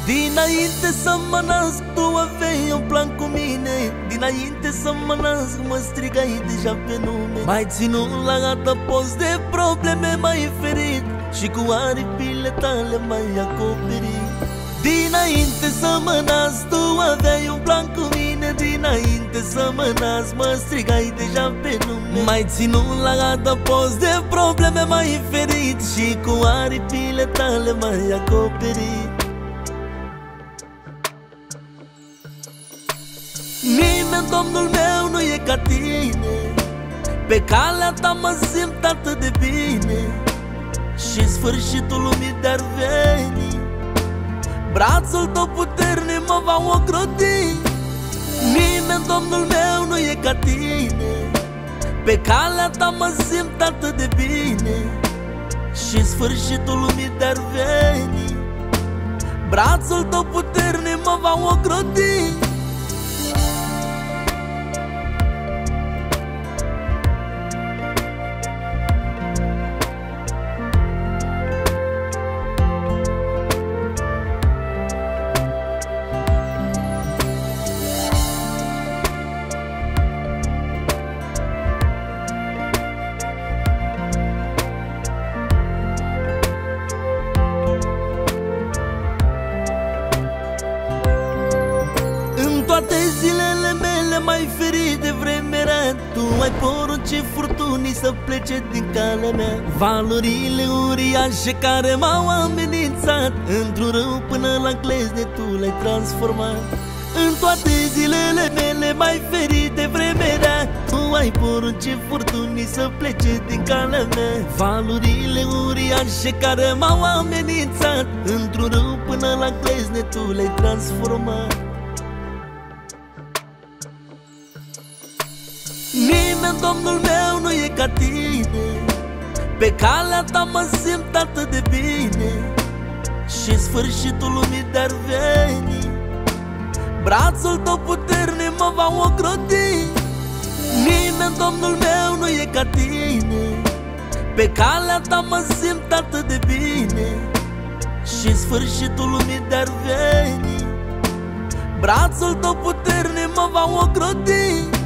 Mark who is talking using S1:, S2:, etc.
S1: Dinainte să mă nasc, tu aveai un plan cu mine. Dinainte să mă nasc, mă strigai deja pe nume. M-ai ținut la adăpost de probleme, m-ai ferit și cu aripile tale m-ai acoperit. Dinainte să mă nasc, tu aveai un plan cu mine. Dinainte să mă nasc, mă strigai deja pe nume. M-ai ținut la adăpost de probleme, m-ai ferit și cu aripile tale m-ai acoperit. Nimeni, Domnul meu, nu e ca tine. Pe calea ta mă simt atât de bine și sfârșitul lumii de-ar veni, brațul tău puternic mă va ocroti. Nimeni, Domnul meu, nu e ca tine. Pe calea ta mă simt atât de bine și sfârșitul lumii de-ar veni, brațul tău puternic mă va ocroti. Toate zilele mele m-ai ferit de vremea rea. Tu ai poruncit furtunii să plece din calea mea. Valurile uriașe care m-au amenințat, într-un râu până la glezne tu le-ai transformat. În toate zilele mele m-ai ferit de vremea rea. Tu ai poruncit furtunii să plece din calea mea. Valurile uriașe care m-au amenințat, într-un râu până la glezne tu le-ai transformat. Nimeni, Domnul meu, nu e ca tine. Pe calea ta mă simt atât de bine și sfârșitul lumii de-ar veni, brațul tău puternic mă va ocroti. Nimeni, Domnul meu, nu e ca tine. Pe calea ta mă simt atât de bine și sfârșitul lumii de-ar veni, brațul tău puternic mă va ocroti.